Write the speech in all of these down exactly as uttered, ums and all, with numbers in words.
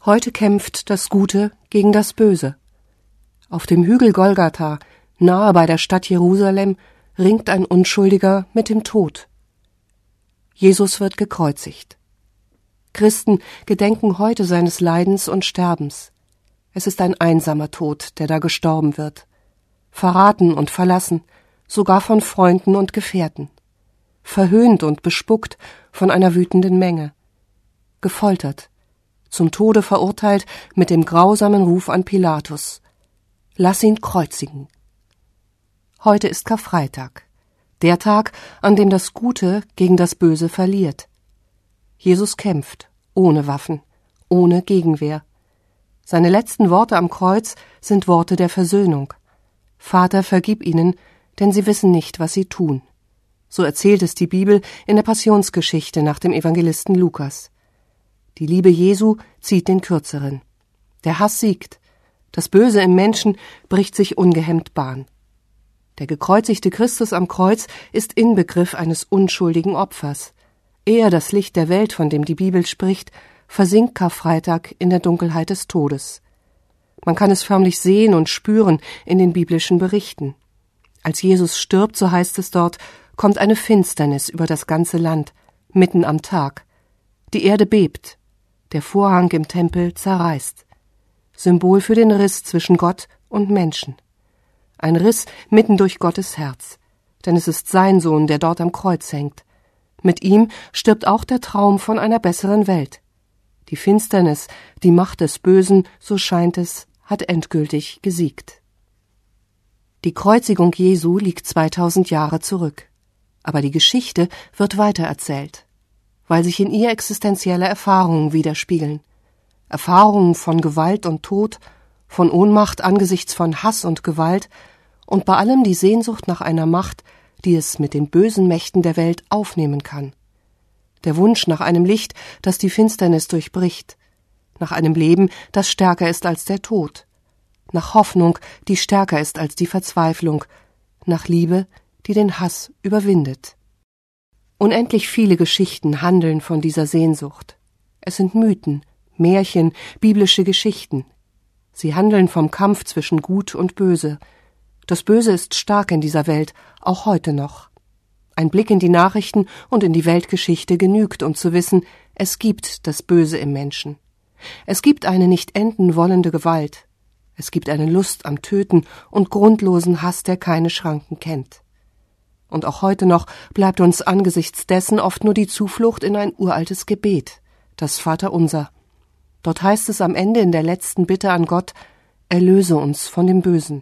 Heute kämpft das Gute gegen das Böse. Auf dem Hügel Golgatha, nahe bei der Stadt Jerusalem, ringt ein Unschuldiger mit dem Tod. Jesus wird gekreuzigt. Christen gedenken heute seines Leidens und Sterbens. Es ist ein einsamer Tod, der da gestorben wird. Verraten und verlassen, sogar von Freunden und Gefährten. Verhöhnt und bespuckt von einer wütenden Menge. Gefoltert, zum Tode verurteilt mit dem grausamen Ruf an Pilatus: Lass ihn kreuzigen. Heute ist Karfreitag, der Tag, an dem das Gute gegen das Böse verliert. Jesus kämpft, ohne Waffen, ohne Gegenwehr. Seine letzten Worte am Kreuz sind Worte der Versöhnung. Vater, vergib ihnen, denn sie wissen nicht, was sie tun. So erzählt es die Bibel in der Passionsgeschichte nach dem Evangelisten Lukas. Die Liebe Jesu zieht den Kürzeren. Der Hass siegt. Das Böse im Menschen bricht sich ungehemmt Bahn. Der gekreuzigte Christus am Kreuz ist Inbegriff eines unschuldigen Opfers. Er, das Licht der Welt, von dem die Bibel spricht, versinkt Karfreitag in der Dunkelheit des Todes. Man kann es förmlich sehen und spüren in den biblischen Berichten. Als Jesus stirbt, so heißt es dort, kommt eine Finsternis über das ganze Land, mitten am Tag. Die Erde bebt, der Vorhang im Tempel zerreißt. Symbol für den Riss zwischen Gott und Menschen. Ein Riss mitten durch Gottes Herz, denn es ist sein Sohn, der dort am Kreuz hängt. Mit ihm stirbt auch der Traum von einer besseren Welt. Die Finsternis, die Macht des Bösen, so scheint es, hat endgültig gesiegt. Die Kreuzigung Jesu liegt zweitausend Jahre zurück. Aber die Geschichte wird weitererzählt, weil sich in ihr existenzielle Erfahrungen widerspiegeln. Erfahrungen von Gewalt und Tod, von Ohnmacht angesichts von Hass und Gewalt und bei allem die Sehnsucht nach einer Macht, die es mit den bösen Mächten der Welt aufnehmen kann. Der Wunsch nach einem Licht, das die Finsternis durchbricht, nach einem Leben, das stärker ist als der Tod, nach Hoffnung, die stärker ist als die Verzweiflung, nach Liebe, die den Hass überwindet. Unendlich viele Geschichten handeln von dieser Sehnsucht. Es sind Mythen, Märchen, biblische Geschichten. Sie handeln vom Kampf zwischen Gut und Böse. Das Böse ist stark in dieser Welt, auch heute noch. Ein Blick in die Nachrichten und in die Weltgeschichte genügt, um zu wissen, es gibt das Böse im Menschen. Es gibt eine nicht enden wollende Gewalt. Es gibt eine Lust am Töten und grundlosen Hass, der keine Schranken kennt. Und auch heute noch bleibt uns angesichts dessen oft nur die Zuflucht in ein uraltes Gebet, das Vaterunser. Dort heißt es am Ende in der letzten Bitte an Gott: Erlöse uns von dem Bösen.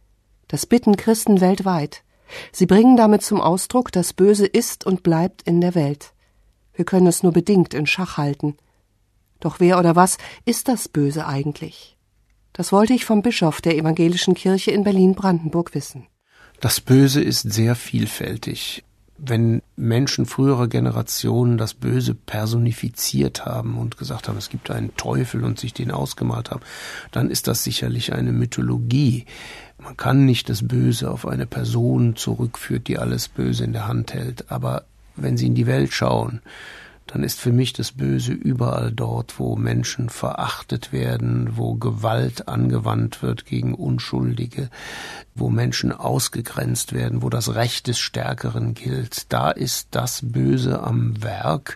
Das bitten Christen weltweit. Sie bringen damit zum Ausdruck, das Böse ist und bleibt in der Welt. Wir können es nur bedingt in Schach halten. Doch wer oder was ist das Böse eigentlich? Das wollte ich vom Bischof der Evangelischen Kirche in Berlin-Brandenburg wissen. Das Böse ist sehr vielfältig. Wenn Menschen früherer Generationen das Böse personifiziert haben und gesagt haben, es gibt einen Teufel und sich den ausgemalt haben, dann ist das sicherlich eine Mythologie. Man kann nicht das Böse auf eine Person zurückführen, die alles Böse in der Hand hält. Aber wenn Sie in die Welt schauen, dann ist für mich das Böse überall dort, wo Menschen verachtet werden, wo Gewalt angewandt wird gegen Unschuldige, wo Menschen ausgegrenzt werden, wo das Recht des Stärkeren gilt. Da ist das Böse am Werk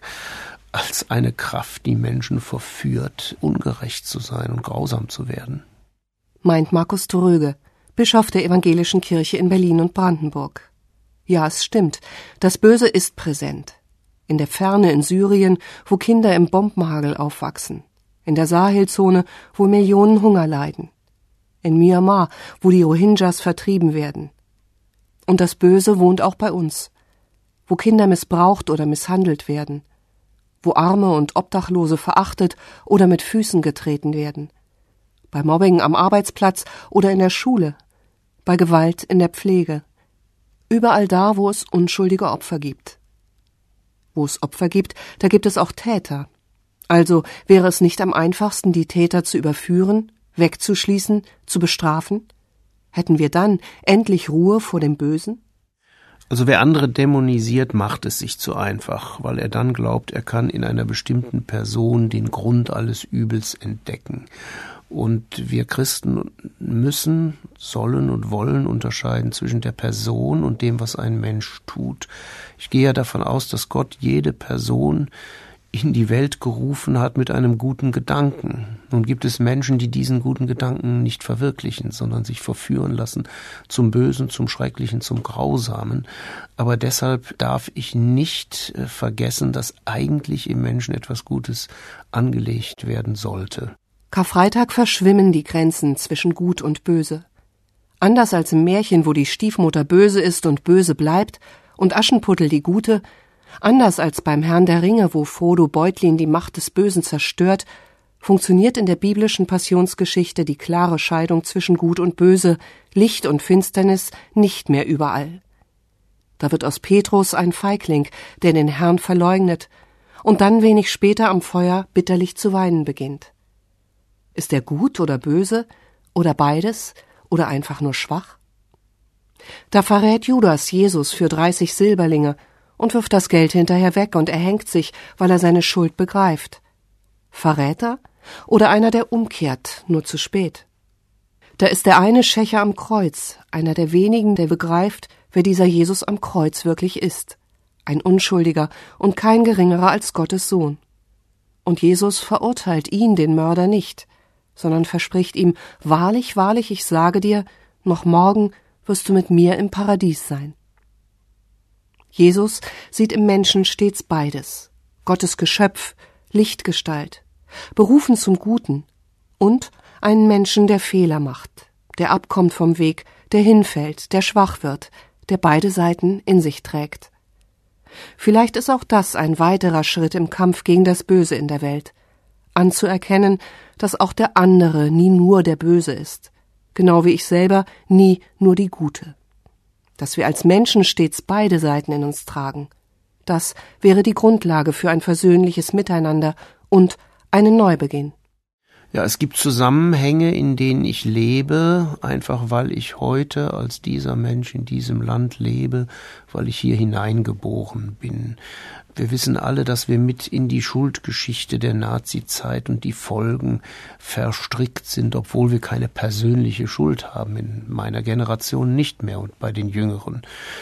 als eine Kraft, die Menschen verführt, ungerecht zu sein und grausam zu werden. Meint Markus Tröge, Bischof der Evangelischen Kirche in Berlin und Brandenburg. Ja, es stimmt, das Böse ist präsent. In der Ferne in Syrien, wo Kinder im Bombenhagel aufwachsen. In der Sahelzone, wo Millionen Hunger leiden. In Myanmar, wo die Rohingyas vertrieben werden. Und das Böse wohnt auch bei uns. Wo Kinder missbraucht oder misshandelt werden. Wo Arme und Obdachlose verachtet oder mit Füßen getreten werden. Bei Mobbing am Arbeitsplatz oder in der Schule. Bei Gewalt in der Pflege. Überall da, wo es unschuldige Opfer gibt. Wo es Opfer gibt, da gibt es auch Täter. Also wäre es nicht am einfachsten, die Täter zu überführen, wegzuschließen, zu bestrafen? Hätten wir dann endlich Ruhe vor dem Bösen? Also wer andere dämonisiert, macht es sich zu einfach, weil er dann glaubt, er kann in einer bestimmten Person den Grund alles Übels entdecken. Und wir Christen müssen, sollen und wollen unterscheiden zwischen der Person und dem, was ein Mensch tut. Ich gehe ja davon aus, dass Gott jede Person in die Welt gerufen hat mit einem guten Gedanken. Nun gibt es Menschen, die diesen guten Gedanken nicht verwirklichen, sondern sich verführen lassen zum Bösen, zum Schrecklichen, zum Grausamen. Aber deshalb darf ich nicht vergessen, dass eigentlich im Menschen etwas Gutes angelegt werden sollte. Karfreitag verschwimmen die Grenzen zwischen Gut und Böse. Anders als im Märchen, wo die Stiefmutter böse ist und böse bleibt und Aschenputtel die Gute, anders als beim Herrn der Ringe, wo Frodo Beutlin die Macht des Bösen zerstört, funktioniert in der biblischen Passionsgeschichte die klare Scheidung zwischen Gut und Böse, Licht und Finsternis nicht mehr überall. Da wird aus Petrus ein Feigling, der den Herrn verleugnet und dann wenig später am Feuer bitterlich zu weinen beginnt. Ist er gut oder böse oder beides oder einfach nur schwach? Da verrät Judas Jesus für dreißig Silberlinge und wirft das Geld hinterher weg und erhängt sich, weil er seine Schuld begreift. Verräter oder einer, der umkehrt, nur zu spät? Da ist der eine Schächer am Kreuz, einer der wenigen, der begreift, wer dieser Jesus am Kreuz wirklich ist. Ein Unschuldiger und kein geringerer als Gottes Sohn. Und Jesus verurteilt ihn, den Mörder, nicht, sondern verspricht ihm, wahrlich, wahrlich, ich sage dir, noch morgen wirst du mit mir im Paradies sein. Jesus sieht im Menschen stets beides, Gottes Geschöpf, Lichtgestalt, berufen zum Guten und einen Menschen, der Fehler macht, der abkommt vom Weg, der hinfällt, der schwach wird, der beide Seiten in sich trägt. Vielleicht ist auch das ein weiterer Schritt im Kampf gegen das Böse in der Welt, anzuerkennen, dass auch der andere nie nur der Böse ist, genau wie ich selber nie nur die Gute. Dass wir als Menschen stets beide Seiten in uns tragen. Das wäre die Grundlage für ein versöhnliches Miteinander und einen Neubeginn. Ja, es gibt Zusammenhänge, in denen ich lebe, einfach weil ich heute als dieser Mensch in diesem Land lebe, weil ich hier hineingeboren bin. Wir wissen alle, dass wir mit in die Schuldgeschichte der Nazizeit und die Folgen verstrickt sind, obwohl wir keine persönliche Schuld haben, in meiner Generation nicht mehr und bei den Jüngeren.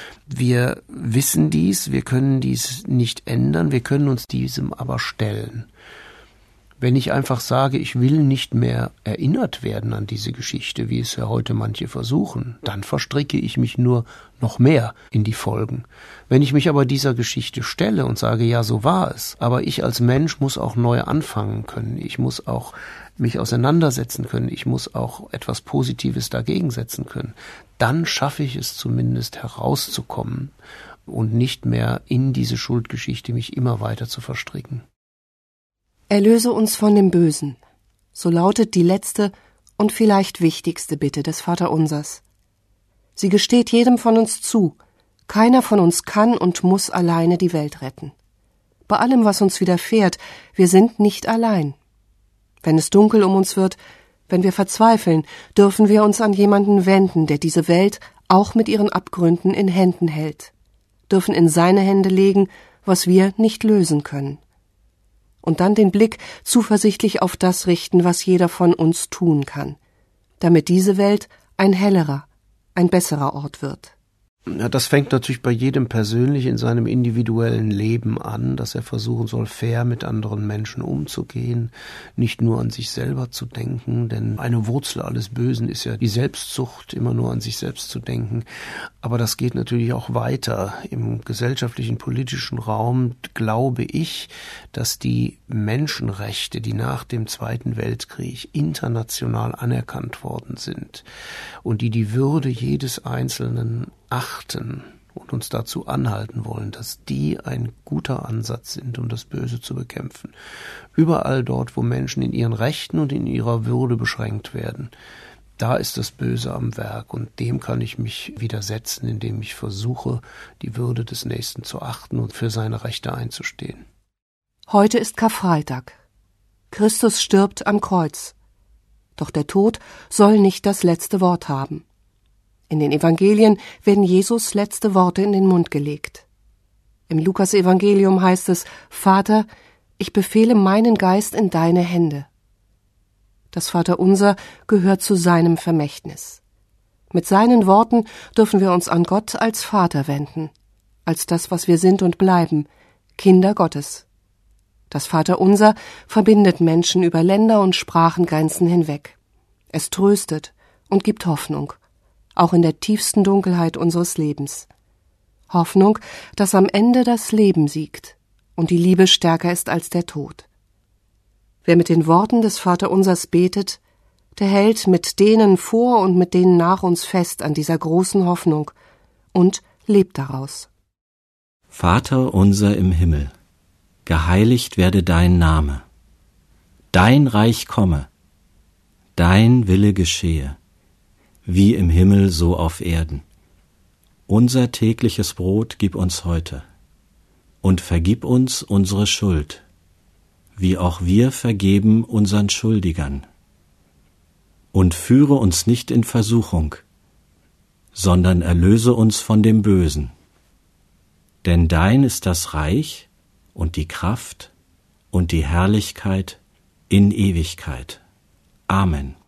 Wir wissen dies, wir können dies nicht ändern, wir können uns diesem aber stellen. Wenn ich einfach sage, ich will nicht mehr erinnert werden an diese Geschichte, wie es ja heute manche versuchen, dann verstricke ich mich nur noch mehr in die Folgen. Wenn ich mich aber dieser Geschichte stelle und sage, ja, so war es, aber ich als Mensch muss auch neu anfangen können, ich muss auch mich auseinandersetzen können, ich muss auch etwas Positives dagegen setzen können, dann schaffe ich es zumindest herauszukommen und nicht mehr in diese Schuldgeschichte mich immer weiter zu verstricken. Erlöse uns von dem Bösen. So lautet die letzte und vielleicht wichtigste Bitte des Vaterunsers. Sie gesteht jedem von uns zu. Keiner von uns kann und muss alleine die Welt retten. Bei allem, was uns widerfährt, wir sind nicht allein. Wenn es dunkel um uns wird, wenn wir verzweifeln, dürfen wir uns an jemanden wenden, der diese Welt auch mit ihren Abgründen in Händen hält, dürfen in seine Hände legen, was wir nicht lösen können. Und dann den Blick zuversichtlich auf das richten, was jeder von uns tun kann, damit diese Welt ein hellerer, ein besserer Ort wird. Ja, das fängt natürlich bei jedem persönlich in seinem individuellen Leben an, dass er versuchen soll, fair mit anderen Menschen umzugehen, nicht nur an sich selber zu denken, denn eine Wurzel alles Bösen ist ja die Selbstsucht, immer nur an sich selbst zu denken. Aber das geht natürlich auch weiter. Im gesellschaftlichen, politischen Raum glaube ich, dass die Menschenrechte, die nach dem Zweiten Weltkrieg international anerkannt worden sind und die die Würde jedes Einzelnen achten und uns dazu anhalten wollen, dass die ein guter Ansatz sind, um das Böse zu bekämpfen. Überall dort, wo Menschen in ihren Rechten und in ihrer Würde beschränkt werden, da ist das Böse am Werk und dem kann ich mich widersetzen, indem ich versuche, die Würde des Nächsten zu achten und für seine Rechte einzustehen. Heute ist Karfreitag. Christus stirbt am Kreuz. Doch der Tod soll nicht das letzte Wort haben. In den Evangelien werden Jesus letzte Worte in den Mund gelegt. Im Lukas-Evangelium heißt es: Vater, ich befehle meinen Geist in deine Hände. Das Vaterunser gehört zu seinem Vermächtnis. Mit seinen Worten dürfen wir uns an Gott als Vater wenden, als das, was wir sind und bleiben, Kinder Gottes. Das Vaterunser verbindet Menschen über Länder- und Sprachengrenzen hinweg. Es tröstet und gibt Hoffnung, auch in der tiefsten Dunkelheit unseres Lebens. Hoffnung, dass am Ende das Leben siegt und die Liebe stärker ist als der Tod. Wer mit den Worten des Vaterunsers betet, der hält mit denen vor und mit denen nach uns fest an dieser großen Hoffnung und lebt daraus. Vater unser im Himmel, geheiligt werde dein Name. Dein Reich komme, dein Wille geschehe, wie im Himmel so auf Erden. Unser tägliches Brot gib uns heute und vergib uns unsere Schuld, wie auch wir vergeben unseren Schuldigern. Und führe uns nicht in Versuchung, sondern erlöse uns von dem Bösen. Denn dein ist das Reich und die Kraft und die Herrlichkeit in Ewigkeit. Amen.